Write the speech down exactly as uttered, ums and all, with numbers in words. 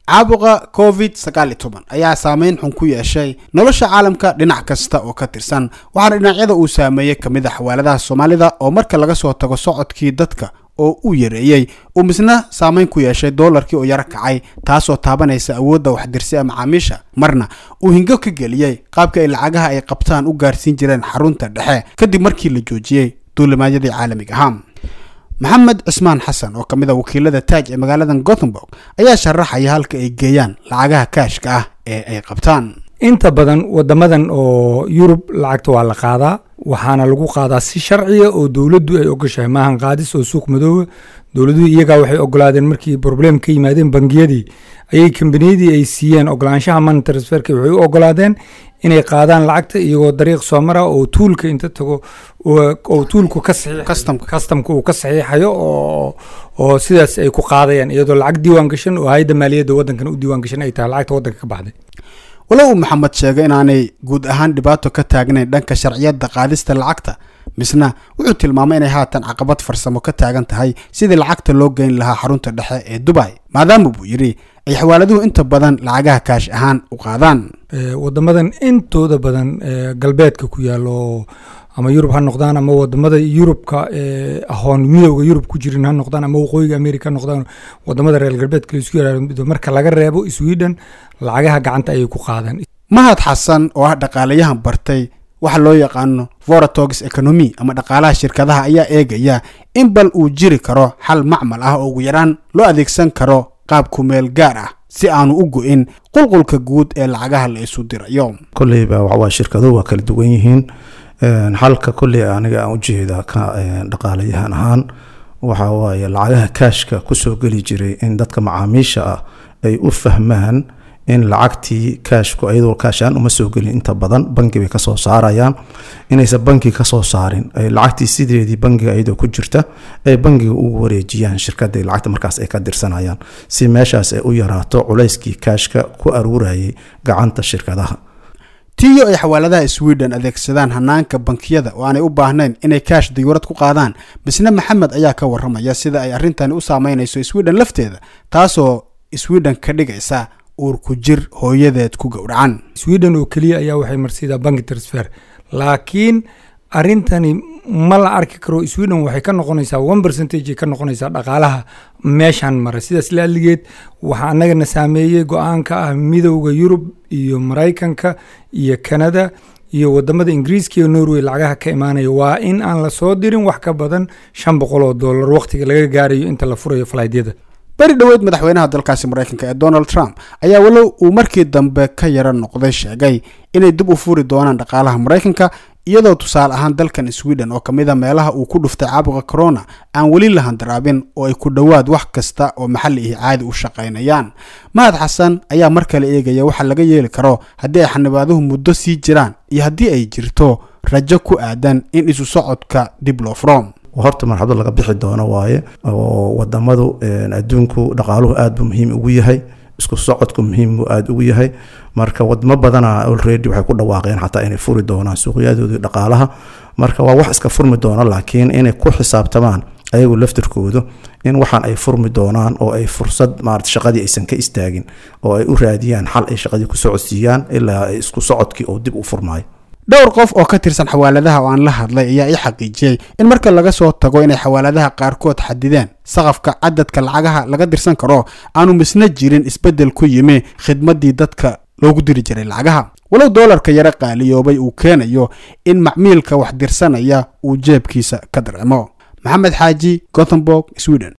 caabuqa covid sagaal iyo toban ayaa saameyn xun ku yeeshay nolosha caalamka dhinac kasta oo ka tirsan waxaana dhinacyada uu saameeyay kamid ah xawaaladaha Soomaalida oo marka laga soo tago socodkii dadka oo uu yareeyay uu misna saameyn ku yeeshay dollarkii oo yara kacay taasoo taabanaysa awoodda wax dirsiga macaamiisha marna uu hingo ka galiyay qaabka ay lacagaha ay qabtaan u gaarsiin jireen xarunta dhexe kadib markii la joojiyay duulimaadyadii caalamiga ah محمد عثمان حسن oo kamid ah wakiilada taaj ee magaalada Gothenburg ayaa sharaxaya halka ay geeyaan lacagaha kaashka ah ee ay qabtaan inta badan wadamadan oo Yurub lacagta waa la qaadaa waxaana lagu qaadaa si sharci ah oo dawladdu ay ogashahay maahan qaadis oo suuq madow dawladdu iyaga waxay ogolaadeen markii problem ka yimaadeen bangiyadii ayay kambaniyadii ay siiyeen ogolaanshaha money transferka waxay ogolaadeen inay qaadaan lacagta iyagoo dariiq soo mara oo toolka inta tago oo toolku ka saxiix custom customku uu ka saxiixayo oo oo sidaas ay ku qaadayaan iyadoo lacag diiwaan gashan oo hay'adda maaliyadda wadankan u diiwaan gashan ay tahay lacagta wadanka ka baxday walow maxamed sheegay inaanay guud ahaan dhibaato ka taagnayn dhanka sharciyada qaadista lacagta misna wuxuu tilmaamay inay haatan caqabad farsamo ka taagan tahay sidii lacagta loo geyn lahaa xarunta dhexe ee Dubai maadaama uu yiri ay xawaaladuhu inta badan lacagaha kaash ahaan u qaadaan wadamadan intooda badan galbeedka ku yaalo ama Yurub ha noqdaan ama wadamada Yurubka ee ahoon midowga Yurub ku jirin ha noqdaan ama waqooyiga Amerika noqdaan wadamada reer galbeedka la isku yiraahdo marka laga reebo Sweden lacagaha gacanta ay ku qaadaan Mahad Xasan oo ah dhaqaalayahan bartay waxa loo yaqaano Voratox economy ama dhaqaalaha shirkadaha ayaa eegaya in bal uu jiri karo xal macmal ah oo ugu yaraan loo adeegsan karo qaab ku meel gaar ah si aanu u go'in qulqulka guud ee lacagaha la isu dirayo kulliba waxa shirkaduhu waa kala duwan yihiin halka kulli aniga aan u jeedaa ka dhaqaalayahan ahaan waxa waaye lacagaha kaashka ku soo gali jiray in dadka macaamiisha ah ay u fahmaan in lacagtii kaashku ayadoo kaashan uma soo galin inta badan bangi bay ka soo saarayaan inaysan bangi ka soo saarin ay lacagtii sideedii bangiga ayadoo ku jirta ay bangiga ugu wareejiyaan shirkadda lacagta markaas ay ka dirsanayaan si meeshaas ay u yaraato culayskii kaashka ku aruurayay gacanta shirkadaha tiyo ay xawaaladaha Sweden adeegsadaan hanaanka bankiyada oo aanay u baahnayn inay kaash diyuurad ku qaadaan bisna Maxamed ayaa ka waramaya sida ay arrintan u saameynayso Sweden lafteeda taasoo Sweden ka dhigaysa uur ku jir hooyadeed ku gowracan Sweden oo kaliya ayaa waxay marsiidaa bank transfer laakiin arintani ma la arki karo Sweden waxay ka noqonaysaa one percent ka noqonaysaa dhaqaalaha meeshan mara sidaas la aligeed waxa anagana saameeyay go'aanka ah midowga Yurub iyo Mareykanka iyo Canada iyo wadamada Ingiriiska iyo Norway lacagaha ka imaanaya waa in aan la soo dirin wax ka badan shan boqol oo dollar waqtiga laga gaarayo inta la furayo flight-yada bari dhaweyd madaxweynaha dalkaasi Mareykanka ee Donald Trump ayaa walow uu markii dambe ka yara noqday sheegay inay dib u furi doonaan dhaqaalaha Mareykanka iyadoo tusaale ahaan dalkan Sweden oo kamid ah meelaha uu ku dhuftay caabuqa corona aan wali la handaraabin oo ay ku dhawaad wax kasta oo maxalli ah caadi u shaqeynayaan Mahad Xasan ayaa mar kale eegaya waxa laga yeeli karo haddii ay xanibaaduhu muddo sii jiraan iyo haddii ay jirto rajo ku aadan in isu socodka dib loo furo horta marxalad laga bixi doono waaye oo wadamadu adduunku dhaqaaluhu aad buu muhiim ugu yahay isku socodku muhiim aad ugu yahay marka wadamo badan already waxay ku dhawaaqeen xataa inay furi doonaan suuqyadooda dhaqaalaha marka waa wax iska furmi doona laakiin inay ku xisaabtamaan ayagu laftirkooda in waxaan ay furmi doonaan oo ay fursad maarta shaqadii aysan ka istaagin oo ay u raadiyaan xal ay shaqadii ku socodsiiyaan ilaa isku socodkii oo dib u furmaayo dhowr qof oo ka tirsan xawaaladaha oo aan la hadlay ayaa i xaqiijiyay in marka laga soo tago inay xawaaladaha qaarkood xadideen saqafka cadadka lacagaha laga dirsan karo aanu misna jirin isbedel ku yimi khidmadii dadka loogu diri jiray lacagaha walow dollarka yara qaaliyoobay uu keenayo in macmiilka wax dirsanaya uu jeebkiisa ka dareemo Maxamed Xaaji Gothenburg Sweden